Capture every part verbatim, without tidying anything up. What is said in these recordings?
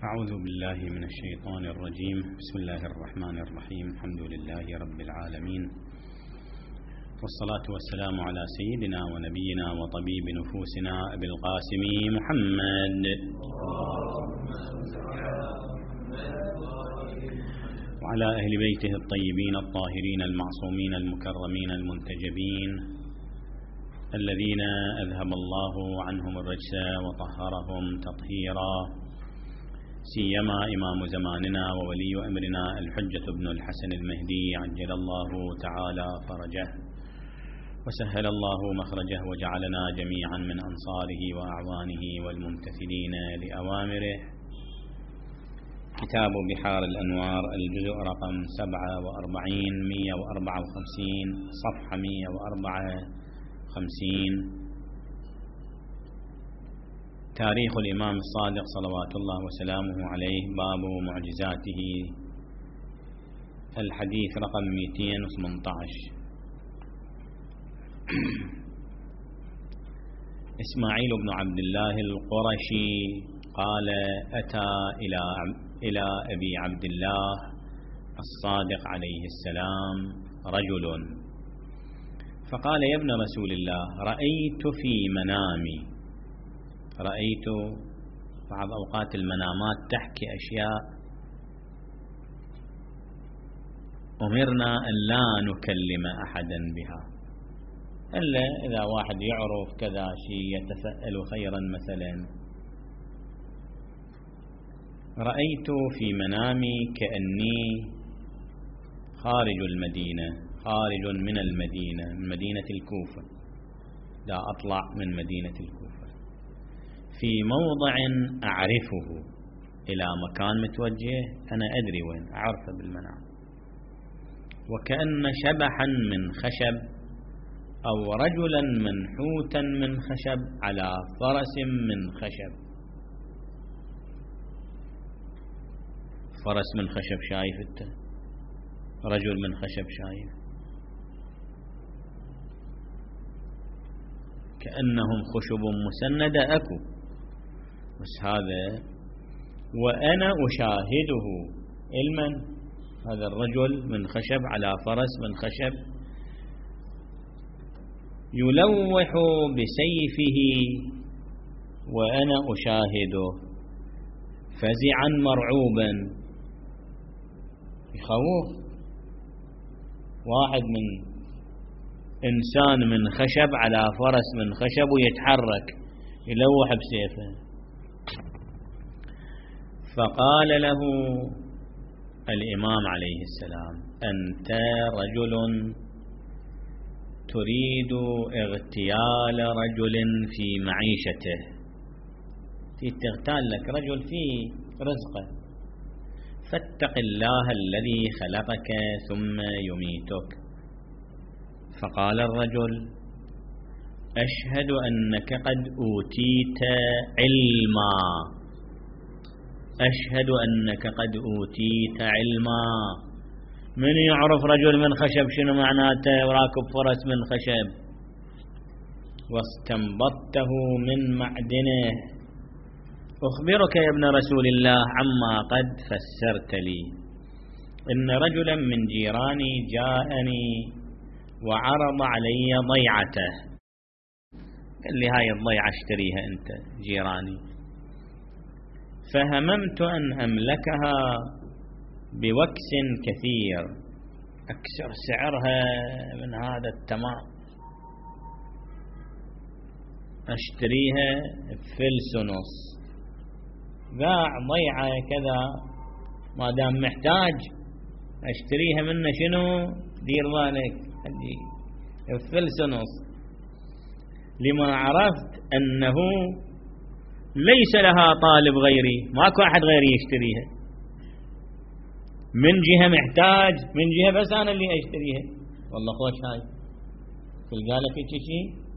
أعوذ بالله من الشيطان الرجيم. بسم الله الرحمن الرحيم. الحمد لله رب العالمين، والصلاة والسلام على سيدنا ونبينا وطبيب نفوسنا أبي القاسم محمد وعلى أهل بيته الطيبين الطاهرين المعصومين المكرمين المنتجبين الذين أذهب الله عنهم الرجس وطهرهم تطهيرا، سيما إمام زماننا وولي أمرنا الحجة بن الحسن المهدي عجل الله تعالى فرجه وسهل الله مخرجه وجعلنا جميعا من أنصاره وأعوانه والممتثلين لأوامره. كتاب بحار الأنوار، الجزء رقم سبعة وأربعين مئة وأربعة وخمسين، صفحة مئة وأربعة وخمسين. تاريخ الإمام الصادق صلوات الله وسلامه عليه، باب معجزاته، الحديث رقم مئتين وثمانية عشر. إسماعيل بن عبد الله القرشي قال: أتى إلى إلى أبي عبد الله الصادق عليه السلام رجل فقال: يا ابن رسول الله، رأيت في منامي، رأيت بعض أوقات المنامات تحكي أشياء أمرنا أن لا نكلم أحدا بها إلا إذا واحد يعرف كذا شيء يتسأل خيرا. مثلا رأيت في منامي كأني خارج المدينة، خارج من المدينة، من مدينة الكوفة، لا أطلع من مدينة الكوفة، في موضع أعرفه، إلى مكان متوجه أنا أدري وين، أعرفه بالمنام، وكأن شبحا من خشب أو رجلا منحوتا من خشب على فرس من خشب. فرس من خشب شايف انت، رجل من خشب شايف، كأنهم خشب مسندة أكو، بس هذا وأنا أشاهده. المن هذا الرجل من خشب على فرس من خشب يلوح بسيفه وأنا أشاهده، فزعا مرعوبا، يخوف. واحد من إنسان من خشب على فرس من خشب ويتحرك يلوح بسيفه. فقال له الإمام عليه السلام: أنت رجل تريد اغتيال رجل في معيشته، تغتال لك رجل في رزقه، فاتق الله الذي خلقك ثم يميتك. فقال الرجل: أشهد أنك قد أوتيت علما، أشهد أنك قد أوتيت علما. من يعرف رجل من خشب شنو معناته وراكب فرس من خشب؟ واستنبطته من معدنه. أخبرك يا ابن رسول الله عما قد فسرت لي، إن رجلا من جيراني جاءني وعرض علي ضيعته، قال لي هاي الضيعة اشتريها أنت جيراني، فهممت أن أملكها بوكس كثير، أكسر سعرها من هذا التمام، أشتريها بفلس ونص. باع ضيعة كذا، ما دام محتاج أشتريها منه، شنو دير بالك بفلس ونص، لما عرفت أنه ليس لها طالب غيري، ماكو أحد غيري يشتريها، من جهة محتاج، من جهة بس أنا اللي أشتريها. والله خوش هاي تلقى لك شيء.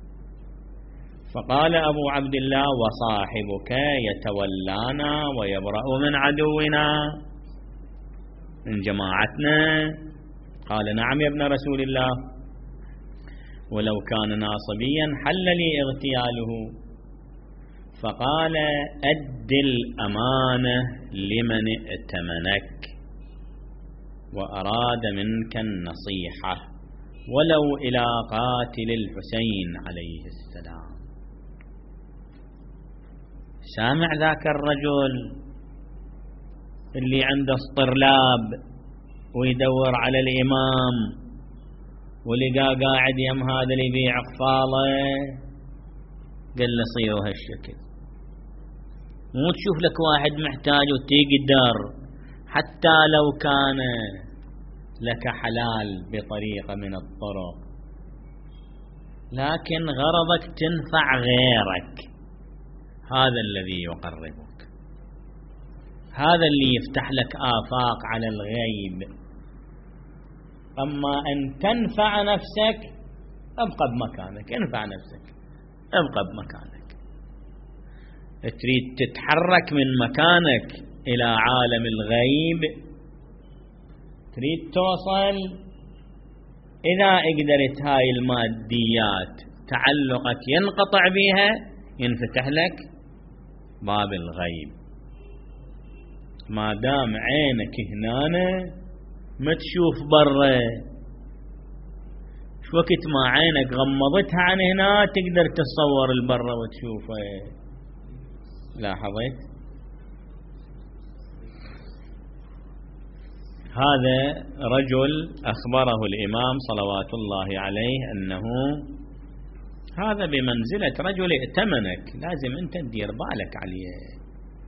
فقال أبو عبد الله: وصاحبك يتولانا ويبرأ من عدونا، من جماعتنا. قال: نعم يا ابن رسول الله، ولو كان ناصبيا حل لي اغتياله، فقال أد الأمانة لمن ائتمنك وأراد منك النصيحة ولو إلى قاتل الحسين عليه السلام. سامع ذاك الرجل اللي عنده اصطرلاب ويدور على الإمام ولقى قاعد يم هذا اللي يبيع قفاله، قال له صيروا هالشكل، مو تشوف لك واحد محتاج وتقدر حتى لو كان لك حلال بطريقة من الطرق، لكن غرضك تنفع غيرك، هذا الذي يقربك، هذا اللي يفتح لك آفاق على الغيب. أما أن تنفع نفسك ابقى بمكانك، انفع نفسك ابقى بمكانك. تريد تتحرك من مكانك إلى عالم الغيب، تريد توصل، إذا قدرت هاي الماديات تعلقك ينقطع بها، ينفتح لك باب الغيب. ما دام عينك هنا ما تشوف برا، شو وقت ما عينك غمضتها عن هنا تقدر تصور البرا وتشوفه. لاحظت؟ هذا رجل أخبره الإمام صلوات الله عليه أنه هذا بمنزلة رجل ائتمنك، لازم أنت تدير بالك عليه.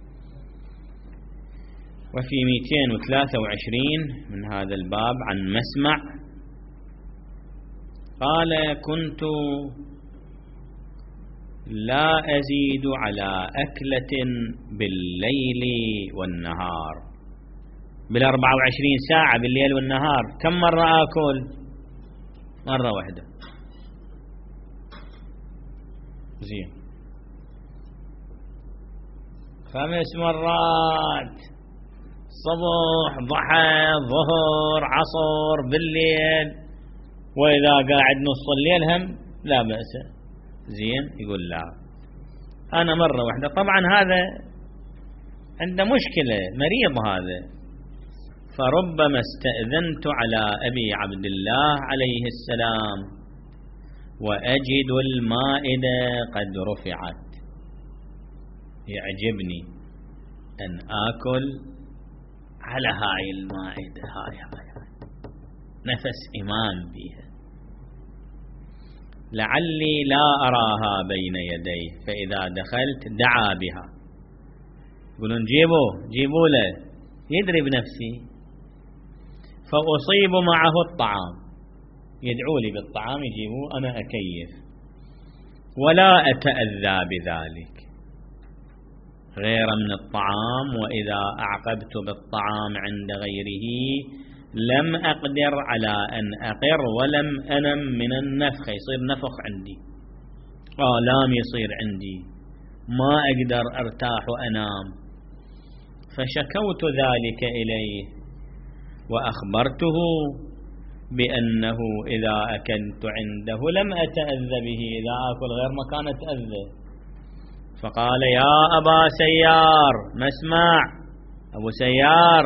وفي مئتين وثلاثة وعشرين من هذا الباب عن مسمع قال: كنت لا أزيد على أكلة بالليل والنهار، بالأربعة وعشرين ساعة بالليل والنهار كم مرة آكل؟ مرة واحدة. زين، خمس مرات، صبح، ضحى، ظهر، عصر، بالليل، وإذا قاعد نص الليل هم لا بأس. زين، يقول لا، أنا مرة واحدة. طبعا هذا عنده مشكلة، مريض هذا. فربما استأذنت على أبي عبد الله عليه السلام وأجد المائدة قد رفعت، يعجبني أن آكل على هاي المائدة، هاي هاي, هاي. نفس إمام بها، لعلي لا أراها بين يديه، فإذا دخلت دعا بها. يقولون جيبوا جيبوا له، يدري بنفسي. فأصيب معه الطعام، يدعوا لي بالطعام يجيبوه، أنا أكيف ولا أتأذى بذلك غير من الطعام. وإذا أعقبت بالطعام عند غيره لم أقدر على أن أقر ولم أنم من النفخ، يصير نفخ عندي، آلام يصير عندي، ما أقدر أرتاح وأنام. فشكوت ذلك إليه وأخبرته بأنه إذا أكلت عنده لم أتأذى به، إذا أكل غير مكان أتأذى. فقال: يا أبا سيار، مسمع أبو سيار،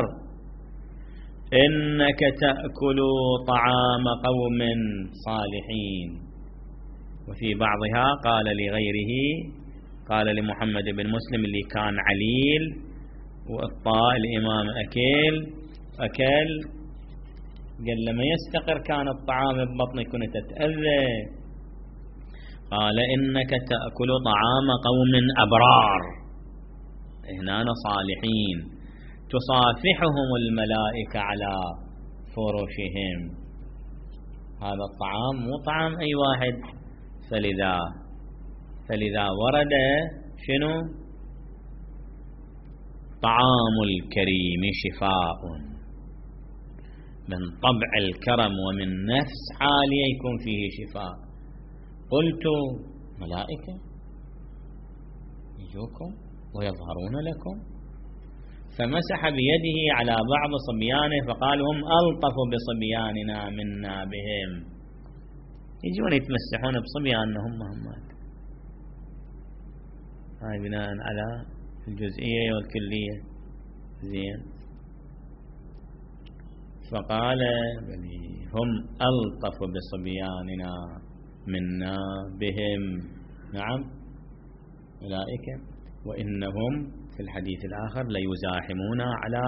إنك تأكل طعام قوم صالحين. وفي بعضها قال لغيره، قال لمحمد بن مسلم اللي كان عليل وإطاء الإمام أكل أكل قال لما يستقر كان الطعام ببطني كنت أتأذى. قال: إنك تأكل طعام قوم أبرار، هنا صالحين، تصافحهم الملائكة على فرشهم. هذا الطعام مو طعام أي واحد. فلذا فلذا ورد شنو؟ طعام الكريم شفاء، من طبع الكرم ومن نفس عالية يكون فيه شفاء. قلت: ملائكة يجوكم ويظهرون لكم؟ فمسح بيده على بعض صبيانه فقال: هم ألطف بصبياننا منا بهم. يجون يتمسحون بصبيانهم مهمات. هاي بناء على الجزئية والكلية. زين. فقال هم ألطف بصبياننا منا بهم. نعم أولئك وإنهم في الحديث الآخر ليزاحمون على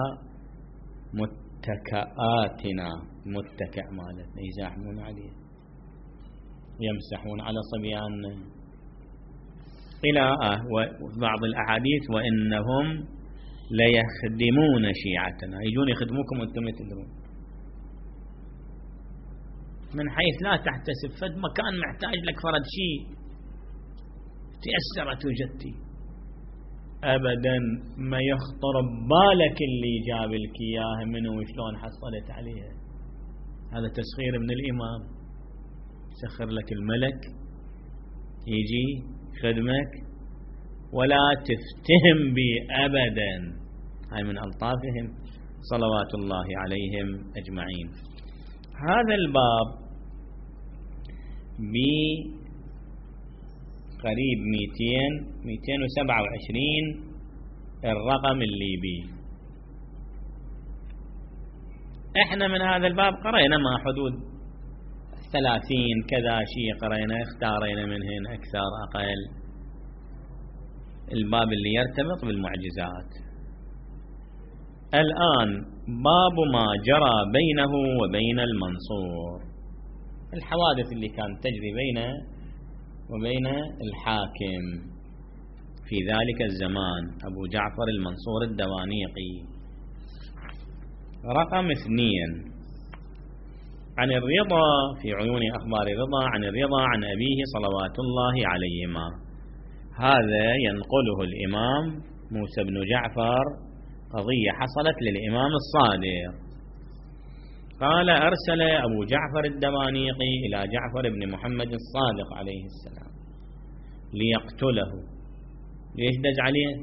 متكئاتنا. متكئ مالتنا يزاحمون عليه يمسحون على صبياننا. إلى بعض الأحاديث وإنهم ليخدمون شيعتنا، يجون يخدموكم وانتم تدرون، من حيث لا تحتسب. فد مكان محتاج لك فرد شيء تأثرت وجدتي أبدا ما يخطر ببالك اللي جاب لك إياه منه وشلون حصلت عليها. هذا تسخير من الإمام، سخر لك الملك يجي خدمك ولا تفتهم بي أبدا. هاي من ألطافهم صلوات الله عليهم أجمعين. هذا الباب بقريب مئتين مئتين وسبعة وعشرين الرقم الليبي. احنا من هذا الباب قرأنا ما حدود ثلاثين كذا شيء قرأنا، اختارينا منهن أكثر أقل. الباب اللي يرتبط بالمعجزات. الآن باب ما جرى بينه وبين المنصور، الحوادث اللي كانت تجري بينه وبين الحاكم في ذلك الزمان أبو جعفر المنصور الدوانيقي. رقم اثنين عن الرضا في عيون أخبار الرضا عن الرضا عن أبيه صلوات الله عليهما. هذا ينقله الإمام موسى بن جعفر، قضية حصلت للإمام الصادق. قال أرسل أبو جعفر الدوانيقي إلى جعفر بن محمد الصادق عليه السلام ليقتله. ليش دج عليه؟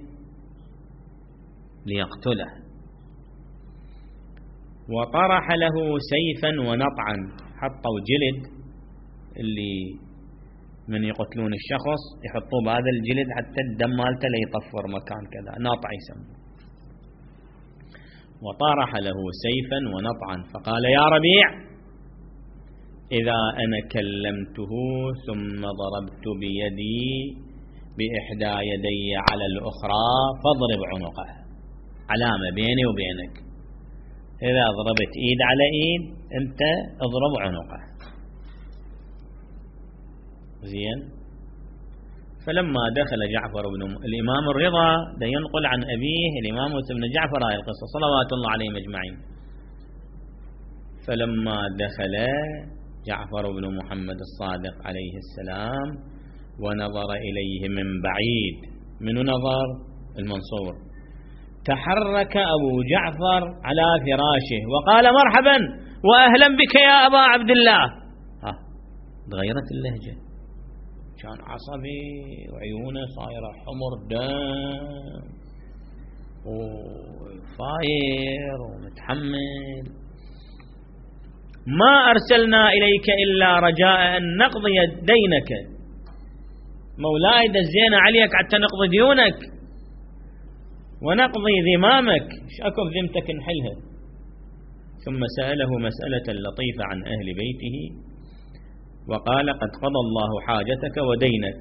ليقتله. وطرح له سيفا ونطعا، حطوا جلد اللي من يقتلون الشخص يحطوه بهذا الجلد حتى الدم مالته لا يطفر مكان كذا، ناطع يسمى. وطرح له سيفا ونطعا فقال يا ربيع إذا أنا كلمته ثم ضربت بيدي بإحدى يدي على الأخرى فاضرب عنقه. علامة بيني وبينك، إذا ضربت إيد على إيد أنت اضرب عنقه. زين. فلما دخل جعفر بن الإمام الرضا ده ينقل عن أبيه الإمام موسى بن جعفر هذه القصة صلوات الله عليهم أجمعين. فلما دخل جعفر بن محمد الصادق عليه السلام ونظر إليه من بعيد، من نظر المنصور، تحرك أبو جعفر على فراشه وقال مرحبا وأهلا بك يا أبا عبد الله. ها تغيرت اللهجة، كان عصبي وعيونه صايرة حمر دم وفاير ومتحمل. ما أرسلنا إليك إلا رجاء أن نقضي دينك، مولاي دزينا عليك حتى نقضي ديونك ونقضي ذمامك، ايش اكو بذمتك نحلها. ثم سأله مسألة لطيفة عن أهل بيته وقال قد قضى الله حاجتك ودينك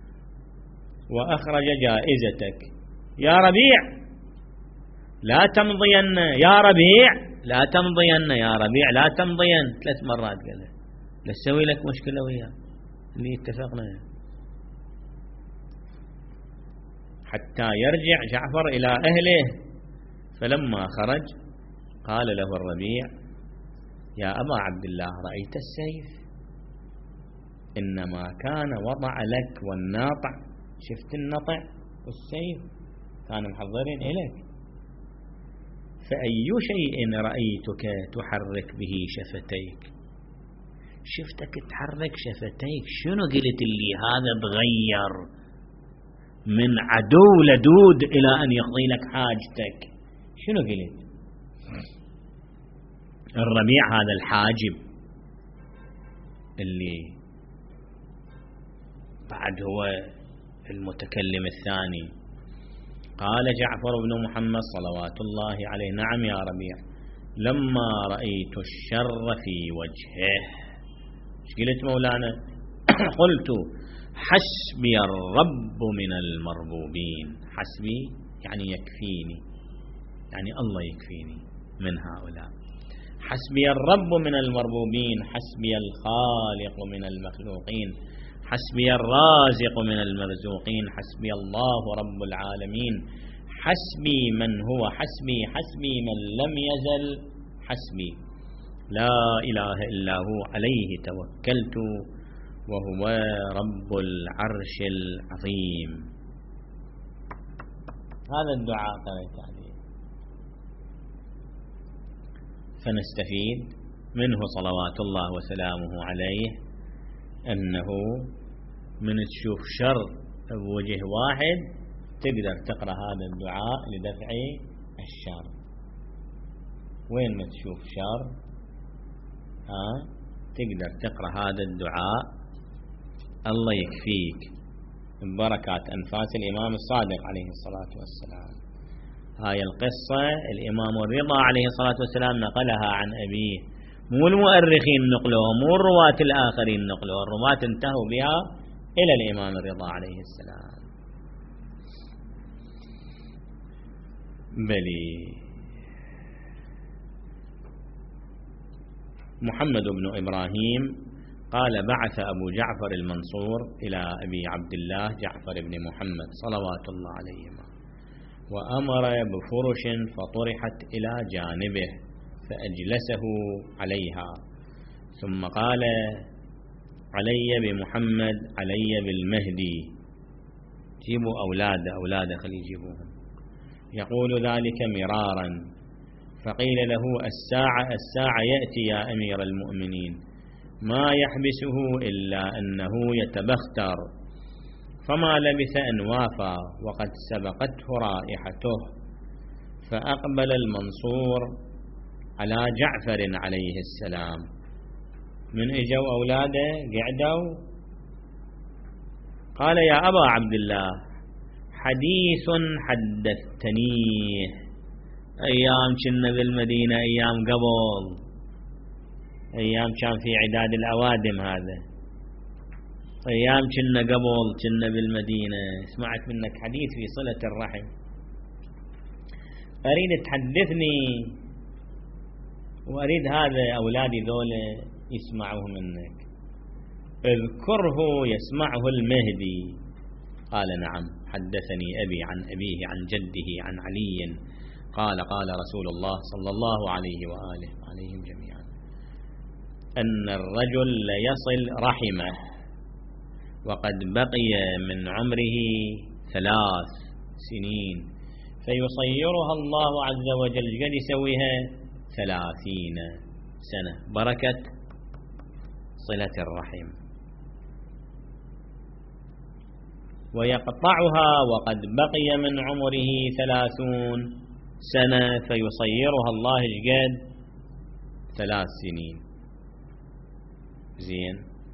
وأخرج جائزتك. يا ربيع لا تمضين، يا ربيع لا تمضين، يا ربيع لا تمضين، ثلاث مرات قال لا تسوي لك مشكلة وياه اللي اتفقنا، حتى يرجع جعفر إلى أهله. فلما خرج قال له الربيع يا أبا عبد الله رأيت السيف؟ إنما كان وضع لك والناطع، شفت النطع والسيف كانوا محضرين إليك، فأي شيء رأيتك تحرك به شفتيك؟ شفتك تحرك شفتيك، شنو قلت اللي هذا تغير من عدو لدود إلى أن يقضي لك حاجتك؟ شنو قلت؟ الربيع هذا الحاجب اللي بعد هو المتكلم الثاني. قال جعفر بن محمد صلوات الله عليه: نعم يا ربيع، لما رأيت الشر في وجهه. ايش قلت مولانا؟ قلت: حسبي الرب من المربوبين. حسبي يعني يكفيني، يعني الله يكفيني من هؤلاء. حسبي الرب من المربوبين، حسبي الخالق من المخلوقين، حسبي الرازق من المرزوقين، حسبي الله رب العالمين، حسبي من هو حسبي، حسبي من لم يزل حسبي، لا إله إلا هو، عليه توكلت وهو رب العرش العظيم. هذا الدعاء قرأت عليه، فنستفيد منه صلوات الله وسلامه عليه أنه من تشوف شر بوجه واحد تقدر تقرأ هذا الدعاء لدفع الشر. وين ما تشوف شر ها تقدر تقرأ هذا الدعاء، الله يكفيك ببركات أنفاس الإمام الصادق عليه الصلاة والسلام. هاي القصة الإمام الرضا عليه الصلاة والسلام نقلها عن أبيه، مو المؤرخين نقلوها، مو الرواة الآخرين نقلوها، الرواة انتهوا بها إلى الإمام الرضا عليه السلام. بلي محمد بن إبراهيم قال: بعث أبو جعفر المنصور إلى أبي عبد الله جعفر بن محمد صلوات الله عليهما، وأمر بفرش فطرحت إلى جانبه فأجلسه عليها، ثم قال: علي بمحمد، علي بالمهدي، جيبوا أولاد أولاد خلي يجيبوهم. يقول ذلك مرارا، فقيل له: الساعة الساعة يأتي يا أمير المؤمنين، ما يحبسه إلا أنه يتبختر. فما لبث أن وافى وقد سبقته رائحته، فأقبل المنصور على جعفر عليه السلام. من اجوا أولاده قعدوا، قال: يا أبا عبد الله، حديث حدثتنيه أيام كنا بالمدينة، أيام قبل، أيام كان في عداد الأوادم، هذا أيام كنا قبل كنا بالمدينة، سمعت منك حديث في صلة الرحم، أريد تحدثني وأريد هذا أولادي ذولا يسمعوه منك، اذكره يسمعه المهدي. قال: نعم، حدثني أبي عن أبيه عن جده عن علي قال: قال رسول الله صلى الله عليه وآله عليهم جميعا أن الرجل ليصل رحمه وقد بقي من عمره ثلاث سنين فيصيرها الله عز وجل، قد يسويها ثلاثين سنة، بركة صلة الرحم، ويقطعها وقد بقي من عمره ثلاثون سنة فيصيرها الله قد ثلاث سنين. زين.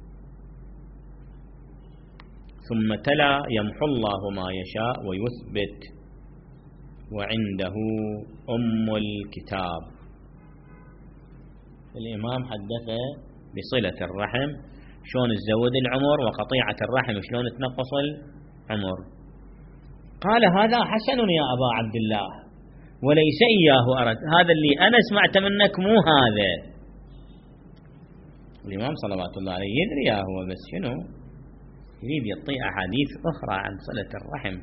ثم تلا: يمحو الله ما يشاء ويثبت وعنده أم الكتاب. الإمام حدث بصلة الرحم شلون تزود العمر، وقطيعة الرحم شلون تنقص العمر. قال: هذا حسن يا أبا عبد الله، وليس إياه أرد، هذا اللي أنا سمعت منك مو هذا. الإمام صلوات الله عليه يدري يا هو، بس شنو يريد يعطي أحاديث أخرى عن صلة الرحم.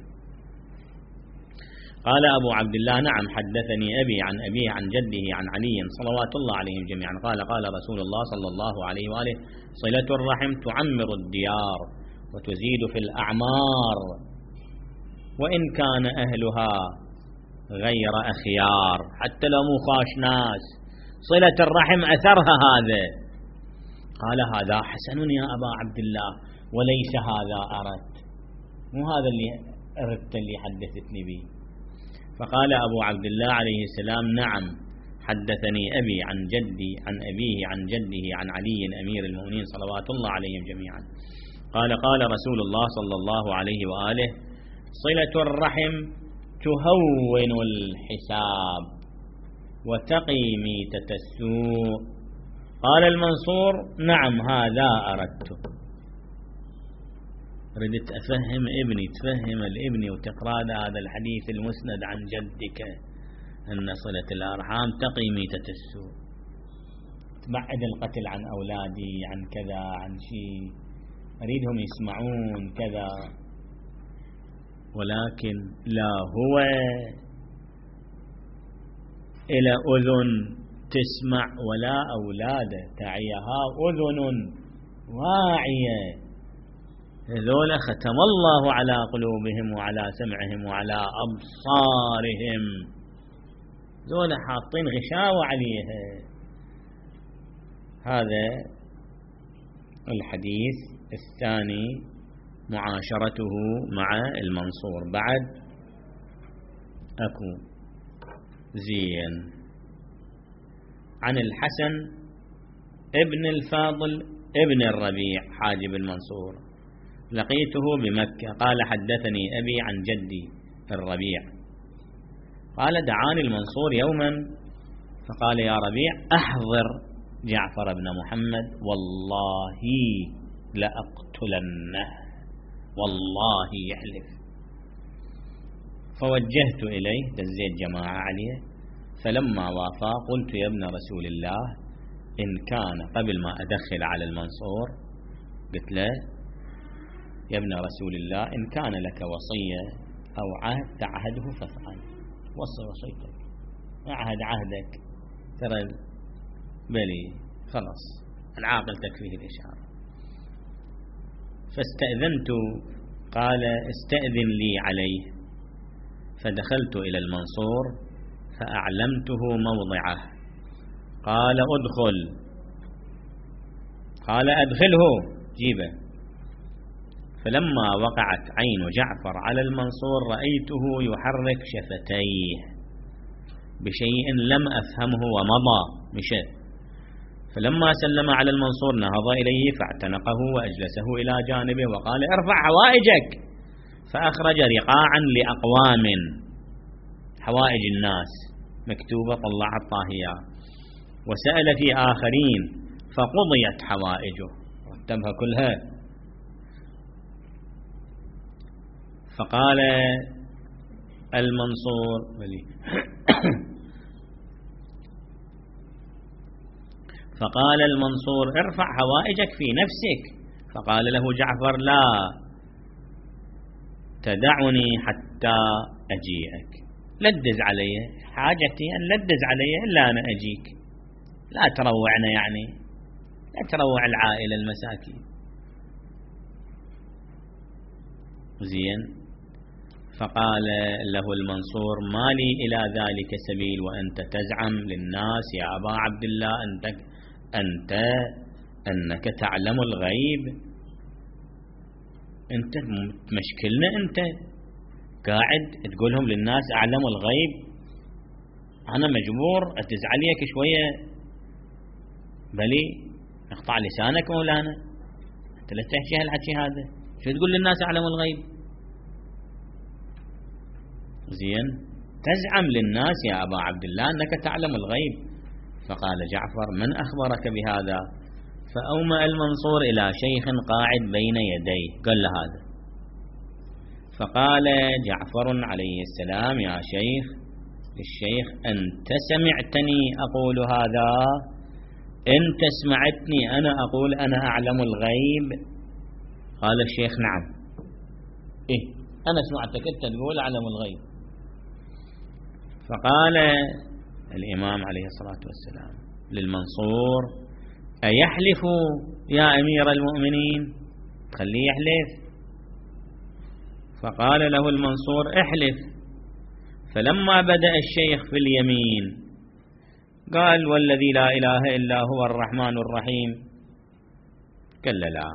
قال أبو عبد الله: نعم، حدثني أبي عن أبيه عن جده عن علي صلوات الله عليهم جميعا قال: قال رسول الله صلى الله عليه وآله: صلة الرحم تعمر الديار وتزيد في الأعمار، وإن كان أهلها غير أخيار، حتى لو مو خاش ناس، صلة الرحم أثرها هذا. قال: هذا حسن يا أبا عبد الله، وليس هذا أردت، مو هذا اللي أردت اللي حدثتني به. فقال أبو عبد الله عليه السلام: نعم، حدثني أبي عن جدي عن أبيه عن جده عن علي أمير المؤمنين صلوات الله عليهم جميعا قال قال رسول الله صلى الله عليه وآله: صلة الرحم تهون الحساب وتقي ميتة السوء. قال المنصور: نعم هذا أردت. ردت أفهم ابني، تفهم الابن وتقرأ هذا الحديث المسند عن جدك أن صلة الأرحام تقي ميتة السوء، تبعد القتل عن أولادي، عن كذا، عن شيء، أريدهم يسمعون كذا. ولكن لا هو إلى أذن تسمع ولا أولاد تعيها أذن واعية. هذولا ختم الله على قلوبهم وعلى سمعهم وعلى أبصارهم، ذولا حاطين غشاوة عليها. هذا الحديث الثاني معاشرته مع المنصور. بعد أكو زين عن الحسن ابن الفاضل ابن الربيع حاجب المنصور: لقيته بمكة، قال: حدثني أبي عن جدي الربيع، قال: دعاني المنصور يوما فقال: يا ربيع أحضر جعفر بن محمد، والله لأقتلنه، والله يحلف. فوجهت إليه، دزيت جماعة عليه، فلما وافى قلت: يا ابن رسول الله، إن كان قبل ما أدخل على المنصور قلت له: يا ابن رسول الله، إن كان لك وصية أو عهد تعهده فافعل، وصي وصيتك، اعهد عهدك، ترى بلي خلاص العاقل تكفيه الإشارة. فاستأذنت، قال: استأذن لي عليه. فدخلت إلى المنصور فأعلمته موضعه، قال: أدخل. قال: أدخله، جيبه. فلما وقعت عين جعفر على المنصور رأيته يحرك شفتيه بشيء لم أفهمه ومضى مشى. فلما سلم على المنصور نهض إليه فاعتنقه وأجلسه إلى جانبه وقال: ارفع حوائجك. فأخرج رقاعا لأقوام، حوائج الناس مكتوبة، طلعت طاهية، وسأل في آخرين فقضيت حوائجه، رتبها كلها. فقال المنصور فقال المنصور: ارفع حوائجك في نفسك. فقال له جعفر: لا تدعني حتى أجيئك، لا تدز علي، حاجتي أن لا تدز علي إلا أنا أجيك، لا تروعنا، يعني لا تروع العائلة المساكين. زين. فقال له المنصور: ما لي إلى ذلك سبيل وأنت تزعم للناس يا أبا عبد الله أنت, أنت أنك تعلم الغيب، أنت مشكلنا، أنت قاعد تقولهم للناس أعلم الغيب، أنا مجبور أتز عليك شوية، بلي اقطع لسانك مولانا، أنت لا تحكي هالحكي هذا، شو تقول للناس أعلم الغيب؟ زين، تزعم للناس يا أبا عبد الله أنك تعلم الغيب. فقال جعفر: من أخبرك بهذا؟ فأومأ المنصور إلى شيخ قاعد بين يديه، قال له هذا. فقال جعفر عليه السلام: يا شيخ، للشيخ: أنت سمعتني أقول هذا؟ أنت سمعتني أنا أقول أنا أعلم الغيب؟ قال الشيخ: نعم. إيه، أنا سمعتك أنت تقول أعلم الغيب. فقال الإمام عليه الصلاة والسلام للمنصور: أيحلف يا أمير المؤمنين؟ خليه يحلف. فقال له المنصور: احلف. فلما بدأ الشيخ في اليمين قال: والذي لا إله إلا هو الرحمن الرحيم. قال: لا،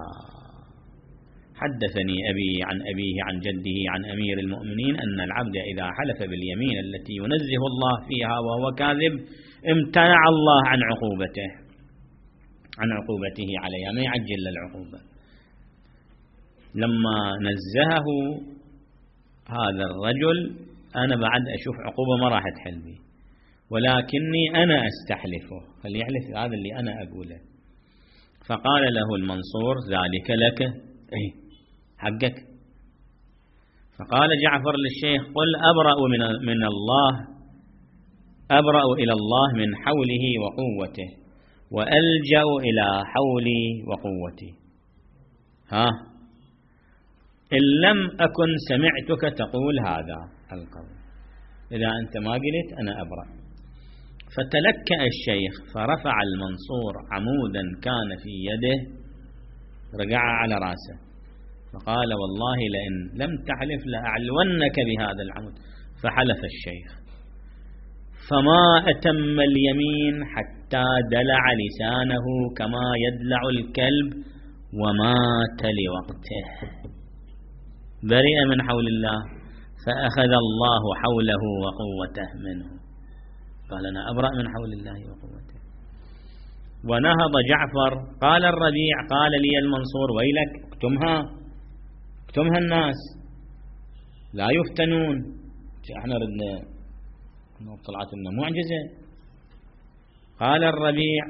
حدثني أبي عن أبيه عن جده عن أمير المؤمنين أن العبد إذا حلف باليمين التي ينزه الله فيها وهو كاذب امتنع الله عن عقوبته عن عقوبته عليها، ما يعجل للعقوبة. لما نزهه هذا الرجل أنا بعد أشوف عقوبة ما راح تحل بي، ولكني أنا أستحلفه، فليحلف هذا اللي أنا أقوله. فقال له المنصور ذلك لك، أي حقك. فقال جعفر للشيخ قل أبرأ من, من الله أبرأ إلى الله من حوله وقوته وألجأ إلى حولي وقوتي. ها إن لم أكن سمعتك تقول هذا القول، إذا أنت ما قلت أنا أبرأ. فتلكأ الشيخ فرفع المنصور عمودا كان في يده رجع على رأسه، فقال والله لئن لم تحلف لأعلونك بهذا العمود. فحلف الشيخ فما أتم اليمين حتى دلع لسانه كما يدلع الكلب ومات لوقته، برئ من حول الله، فأخذ الله حوله وقوته منه. قال أنا أبرأ من حول الله وقوته. ونهض جعفر. قال الربيع قال لي المنصور ويلك اكتمها اكتمها الناس لا يفتنون. احنا ردنا طلعت لنا معجزة. قال الربيع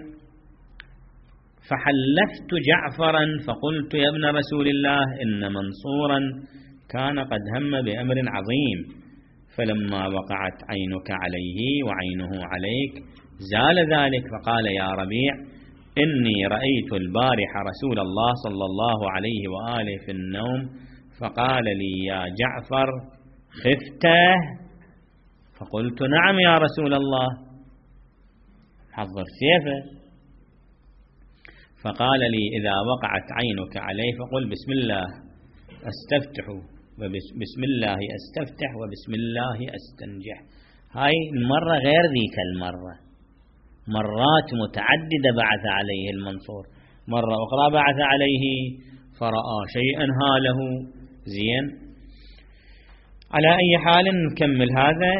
فحلفت جعفرا فقلت يا ابن رسول الله إن منصورا كان قد هم بأمر عظيم، فلما وقعت عينك عليه وعينه عليك زال ذلك. فقال يا ربيع إني رأيت البارح رسول الله صلى الله عليه وآله في النوم فقال لي يا جعفر خفته؟ فقلت نعم يا رسول الله، حضر سيفه. فقال لي إذا وقعت عينك عليه فقل بسم الله أستفتح وبسم الله أستفتح وبسم الله أستنجح. هاي المرة غير ذيك المرة، مرات متعددة بعث عليه المنصور، مرة أخرى بعث عليه فرأى شيئا هاله. زين، على أي حال نكمل هذا.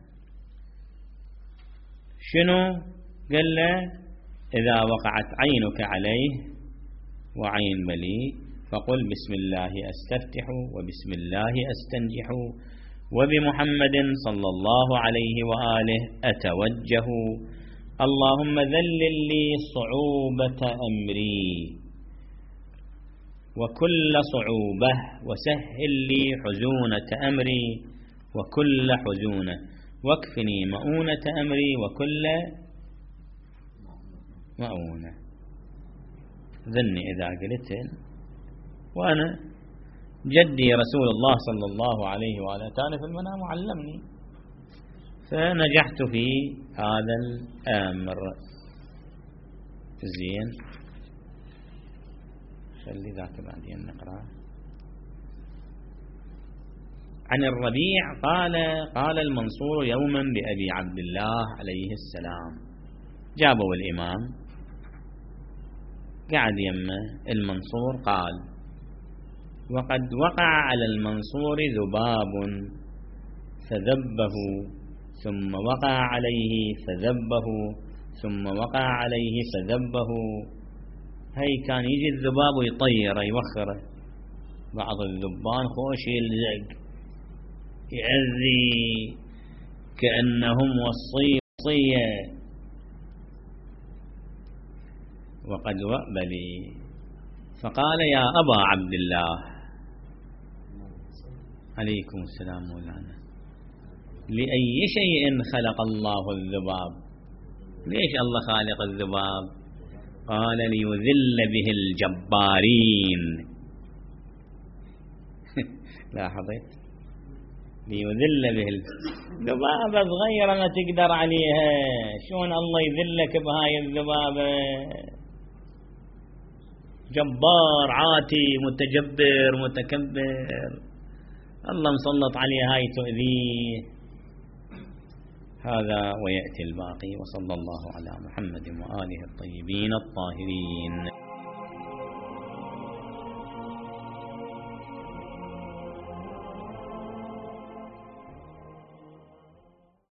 شنو قال له؟ إذا وقعت عينك عليه وعين مليء فقل بسم الله أستفتح وبسم الله أستنجح وبمحمد صلى الله عليه وآله أتوجه، اللهم ذلل لي صعوبة أمري وكل صعوبة وسهل لي حزونة أمري وكل حزونة واكفني مؤونة أمري وكل مؤونة. ذني إذا قلت وأنا جدي رسول الله صلى الله عليه وآله كان في المنام علمني، فنجحت في هذا الأمر. زين، خلي ذاك بعدين نقرأ. عن الربيع قال قال المنصور يوما بأبي عبد الله عليه السلام، جابوا الإمام قعد يمه المنصور، قال وقد وقع على المنصور ذباب فذبه ثم وقع عليه فذبه ثم وقع عليه فذبه. هي كان يجي الذباب ويطيره يوخره، بعض الذبان خوش يلزق يعذي كأنهم وصية. وقد وأبلي فقال يا أبا عبد الله عليكم السلام مولانا لأي شيء خلق الله الذباب؟ ليش الله خالق الذباب؟ قال ليذل به الجبارين. لاحظت؟ ليذل به الذبابة صغيرة ما تقدر عليها، شلون الله يذلك بهاي الذبابة؟ جبار عاتي متجبر متكبر، الله مسلط عليه هاي تؤذيه. هذا ويأتي الباقي. وصلى الله على محمد وآله الطيبين الطاهرين.